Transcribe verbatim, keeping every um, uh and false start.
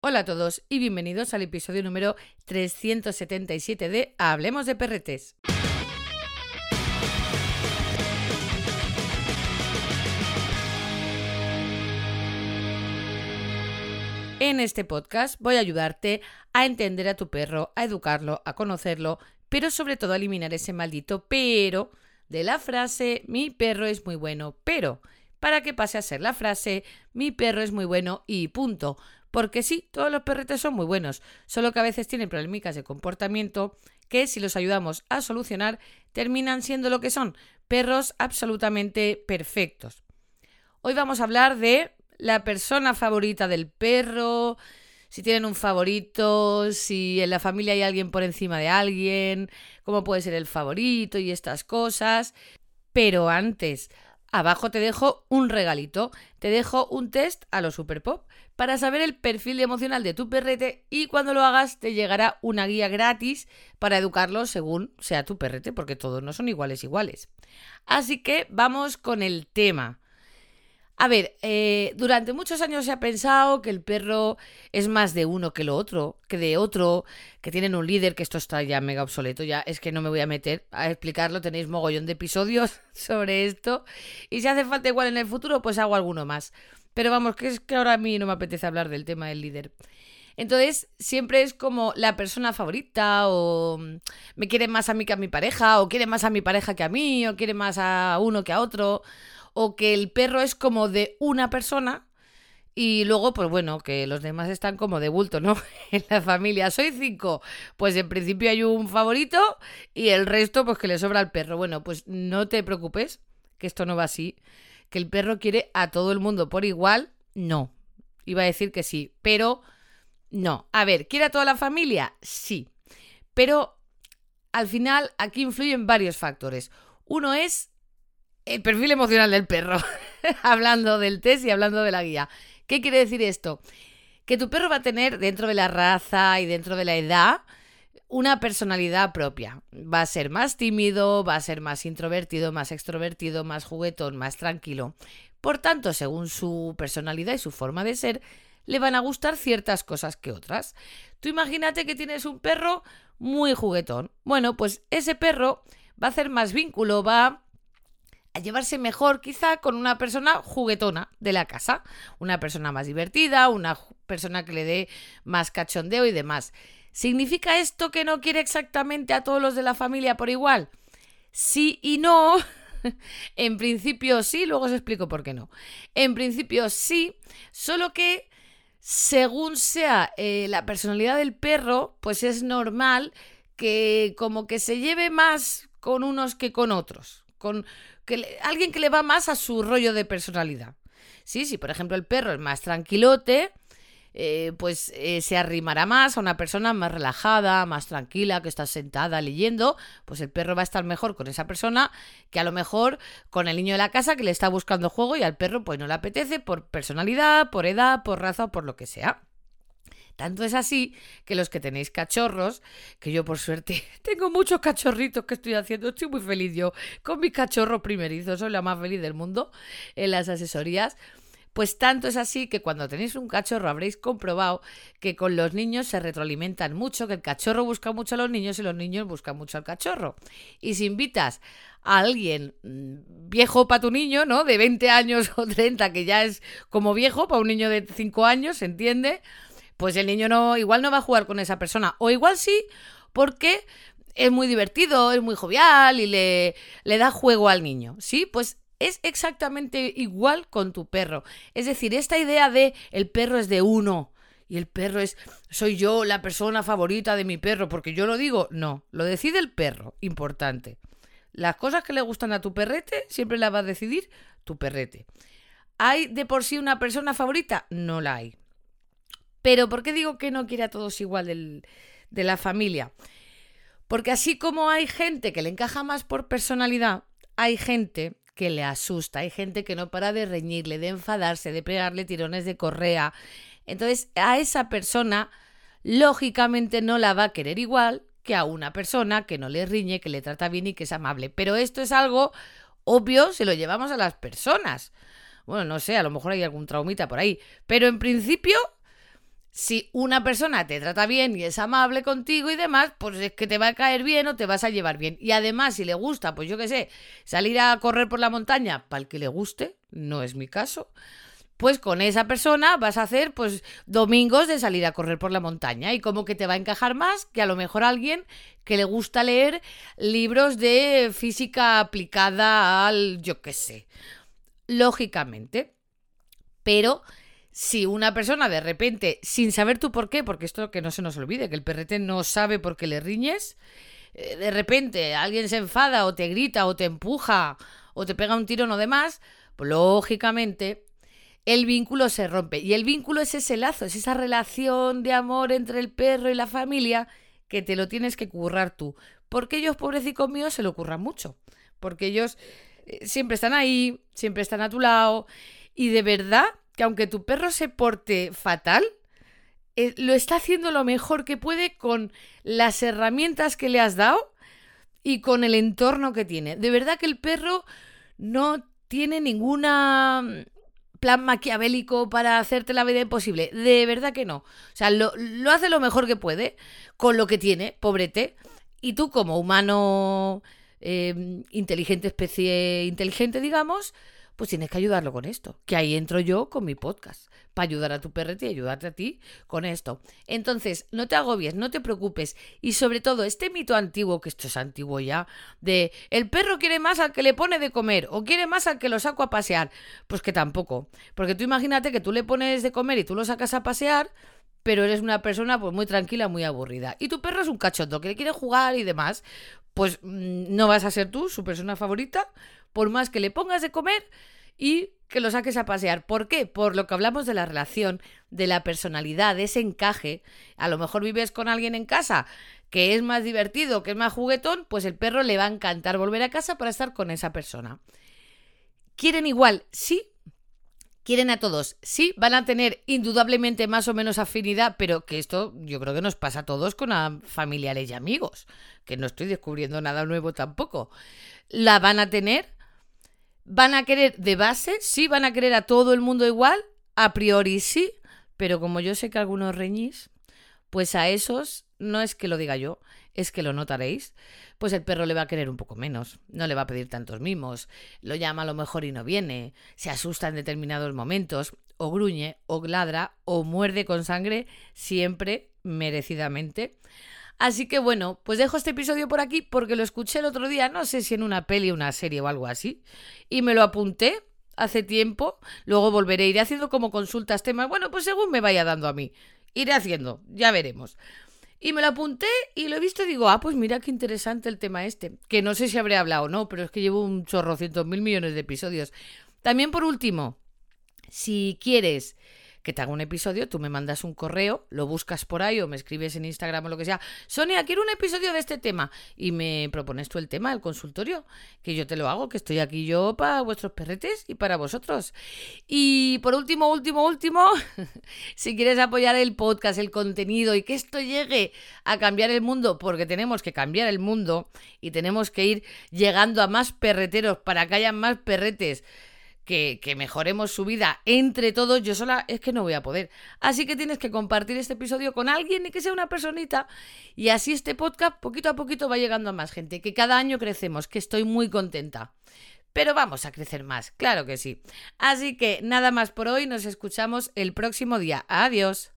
Hola a todos y bienvenidos al episodio número trescientos setenta y siete de Hablemos de Perretes. En este podcast voy a ayudarte a entender a tu perro, a educarlo, a conocerlo, pero sobre todo a eliminar ese maldito pero de la frase mi perro es muy bueno, pero para que pase a ser la frase mi perro es muy bueno y punto. Porque sí, todos los perretes son muy buenos, solo que a veces tienen problemáticas de comportamiento que si los ayudamos a solucionar terminan siendo lo que son, perros absolutamente perfectos. Hoy vamos a hablar de la persona favorita del perro, si tienen un favorito, si en la familia hay alguien por encima de alguien, cómo puede ser el favorito y estas cosas. Pero antes, abajo te dejo un regalito, te dejo un test a lo Superpop para saber el perfil emocional de tu perrete y cuando lo hagas te llegará una guía gratis para educarlo según sea tu perrete, porque todos no son iguales iguales. Así que vamos con el tema. A ver, eh, durante muchos años se ha pensado que el perro es más de uno que lo otro, que de otro, que tienen un líder, que esto está ya mega obsoleto, ya es que no me voy a meter a explicarlo, tenéis mogollón de episodios sobre esto y si hace falta igual en el futuro pues hago alguno más. Pero vamos, que es que ahora a mí no me apetece hablar del tema del líder. Entonces siempre es como la persona favorita o me quiere más a mí que a mi pareja o quiere más a mi pareja que a mí o quiere más a uno que a otro o que el perro es como de una persona y luego pues bueno, que los demás están como de bulto, ¿no? En la familia soy cinco, pues en principio hay un favorito y el resto pues que le sobra al perro. Bueno, pues no te preocupes, que esto no va así, que el perro quiere a todo el mundo por igual, no. Iba a decir que sí, pero no. A ver, ¿quiere a toda la familia? Sí. Pero al final aquí influyen varios factores. Uno es el perfil emocional del perro. Hablando del test y hablando de la guía. ¿Qué quiere decir esto? Que tu perro va a tener dentro de la raza y dentro de la edad una personalidad propia. Va a ser más tímido, va a ser más introvertido, más extrovertido, más juguetón, más tranquilo. Por tanto, según su personalidad y su forma de ser, le van a gustar ciertas cosas que otras. Tú imagínate que tienes un perro muy juguetón. Bueno, pues ese perro va a hacer más vínculo, va a llevarse mejor quizá con una persona juguetona de la casa. Una persona más divertida, una persona que le dé más cachondeo y demás. ¿Significa esto que no quiere exactamente a todos los de la familia por igual? Sí y no. En principio sí, luego os explico por qué no. En principio sí, solo que según sea eh, la personalidad del perro, pues es normal que como que se lleve más con unos que con otros. Con que le, alguien que le va más a su rollo de personalidad. Sí, sí, por ejemplo el perro es más tranquilote, eh, pues eh, se arrimará más a una persona más relajada, más tranquila, que está sentada leyendo, pues el perro va a estar mejor con esa persona que a lo mejor con el niño de la casa que le está buscando juego y al perro pues no le apetece por personalidad, por edad, por raza o por lo que sea. Tanto es así que los que tenéis cachorros, que yo por suerte tengo muchos cachorritos que estoy haciendo, estoy muy feliz yo con mi cachorro primerizo, soy la más feliz del mundo en las asesorías. Pues tanto es así que cuando tenéis un cachorro habréis comprobado que con los niños se retroalimentan mucho, que el cachorro busca mucho a los niños y los niños buscan mucho al cachorro. Y si invitas a alguien viejo para tu niño, ¿no? De veinte años o treinta, que ya es como viejo para un niño de cinco años, ¿se entiende? Pues el niño no, igual no va a jugar con esa persona. O igual sí, porque es muy divertido, es muy jovial y le, le da juego al niño. ¿Sí? Pues es exactamente igual con tu perro. Es decir, esta idea de el perro es de uno y el perro es, soy yo la persona favorita de mi perro, porque yo lo digo, no, lo decide el perro, importante. Las cosas que le gustan a tu perrete siempre las va a decidir tu perrete. ¿Hay de por sí una persona favorita? No la hay. Pero ¿por qué digo que no quiere a todos igual del, de la familia? Porque así como hay gente que le encaja más por personalidad, hay gente que le asusta, hay gente que no para de reñirle, de enfadarse, de pegarle tirones de correa. Entonces a esa persona lógicamente no la va a querer igual que a una persona que no le riñe, que le trata bien y que es amable. Pero esto es algo obvio si lo llevamos a las personas. Bueno, no sé, a lo mejor hay algún traumita por ahí. Pero en principio Si una persona te trata bien y es amable contigo y demás, pues es que te va a caer bien o te vas a llevar bien. Y además, si le gusta, pues yo qué sé, salir a correr por la montaña, para el que le guste, no es mi caso, pues con esa persona vas a hacer pues domingos de salir a correr por la montaña y como que te va a encajar más que a lo mejor alguien que le gusta leer libros de física aplicada al, yo qué sé, lógicamente. Pero si una persona de repente, sin saber tú por qué, porque esto que no se nos olvide, que el perrete no sabe por qué le riñes, de repente alguien se enfada o te grita o te empuja o te pega un tirón o demás, pues lógicamente el vínculo se rompe. Y el vínculo es ese lazo, es esa relación de amor entre el perro y la familia que te lo tienes que currar tú. Porque ellos, pobrecitos míos, se lo curran mucho. Porque ellos eh, siempre están ahí, siempre están a tu lado. Y de verdad que aunque tu perro se porte fatal, eh, lo está haciendo lo mejor que puede con las herramientas que le has dado y con el entorno que tiene. De verdad que el perro no tiene ninguna plan maquiavélico para hacerte la vida imposible. De verdad que no. O sea, lo, lo hace lo mejor que puede con lo que tiene, pobrete. Y tú como humano eh, inteligente, especie inteligente, digamos, pues tienes que ayudarlo con esto. Que ahí entro yo con mi podcast, para ayudar a tu perrete y ayudarte a ti con esto. Entonces, no te agobies, no te preocupes. Y sobre todo, este mito antiguo, que esto es antiguo ya, de el perro quiere más al que le pone de comer o quiere más al que lo saco a pasear. Pues que tampoco. Porque tú imagínate que tú le pones de comer y tú lo sacas a pasear, pero eres una persona pues muy tranquila, muy aburrida. Y tu perro es un cachondo que le quiere jugar y demás. Pues mmm, no vas a ser tú su persona favorita, por más que le pongas de comer y que lo saques a pasear. ¿Por qué? Por lo que hablamos de la relación, de la personalidad, de ese encaje. A lo mejor vives con alguien en casa que es más divertido, que es más juguetón, pues el perro le va a encantar volver a casa para estar con esa persona. ¿Quieren igual? Sí. ¿Quieren a todos? Sí, van a tener indudablemente más o menos afinidad, pero que esto yo creo que nos pasa a todos con a familiares y amigos, que no estoy descubriendo nada nuevo tampoco. ¿La van a tener? ¿Van a querer de base? Sí, van a querer a todo el mundo igual, a priori sí, pero como yo sé que algunos reñís, pues a esos no es que lo diga yo, es que lo notaréis, pues el perro le va a querer un poco menos, no le va a pedir tantos mimos, lo llama a lo mejor y no viene, se asusta en determinados momentos, o gruñe, o ladra, o muerde con sangre, siempre merecidamente. Así que bueno, pues dejo este episodio por aquí porque lo escuché el otro día, no sé si en una peli, una serie o algo así, y me lo apunté hace tiempo, luego volveré, iré haciendo como consultas, temas, bueno, pues según me vaya dando a mí, iré haciendo, ya veremos. Y me lo apunté y lo he visto y digo, ah, pues mira qué interesante el tema este. Que no sé si habré hablado o no, pero es que llevo un chorrocientos mil millones de episodios. También por último, si quieres que te haga un episodio, tú me mandas un correo, lo buscas por ahí o me escribes en Instagram o lo que sea. Sonia, quiero un episodio de este tema. Y me propones tú el tema, el consultorio, que yo te lo hago, que estoy aquí yo para vuestros perretes y para vosotros. Y por último, último, último, si quieres apoyar el podcast, el contenido y que esto llegue a cambiar el mundo, porque tenemos que cambiar el mundo y tenemos que ir llegando a más perreteros para que haya más perretes, Que, que mejoremos su vida entre todos, yo sola es que no voy a poder. Así que tienes que compartir este episodio con alguien y que sea una personita. Y así este podcast poquito a poquito va llegando a más gente. Que cada año crecemos, que estoy muy contenta. Pero vamos a crecer más, claro que sí. Así que nada más por hoy, nos escuchamos el próximo día. Adiós.